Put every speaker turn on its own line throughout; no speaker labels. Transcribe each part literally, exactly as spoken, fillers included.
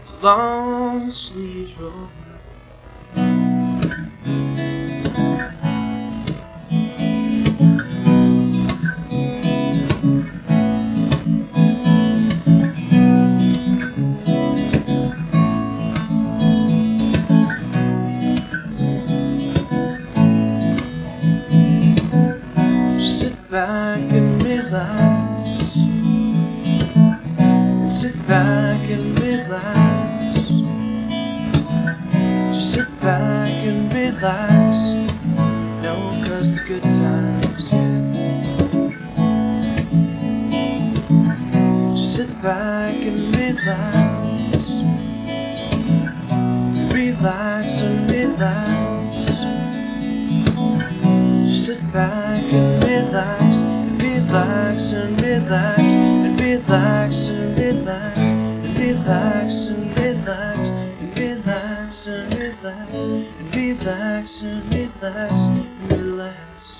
as long as sleeves roll. Sit back and relax. Sit back and relax. Just sit back and relax. No, cause the good times, yeah. Just sit back and relax. Relax and relax. Just sit back and relax. Relax and relax. And relax and relax. And relax and relax. And relax and relax. And relax and relax. And relax.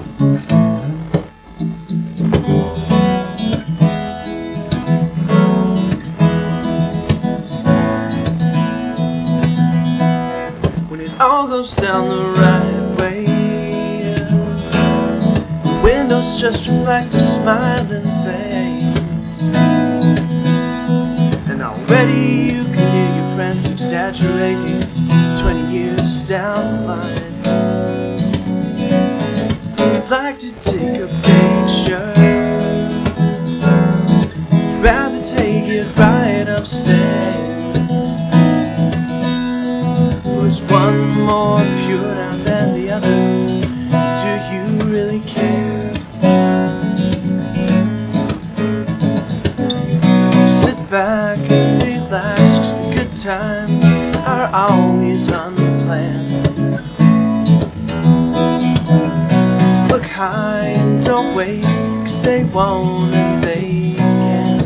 When it all goes down the right way, windows just reflect a smiling face, and already you can hear your friends exaggerating twenty years down the line. You'd like to take a picture, you'd rather take it right upstairs. Was one more pure down than the other? Do you really care? Sit back and relax, cause the good times are always unplanned. Just look high and don't wait, cause they won't and they can.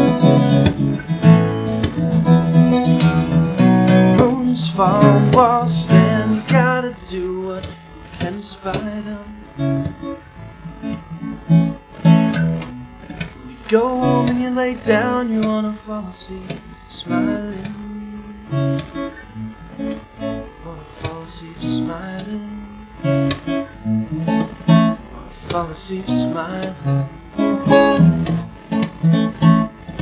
Moons fall, walls stand, you gotta do what you can despite them. When you go home and you lay down, you wanna fall asleep smiling. Wanna fall asleep smiling. Wanna fall asleep smiling.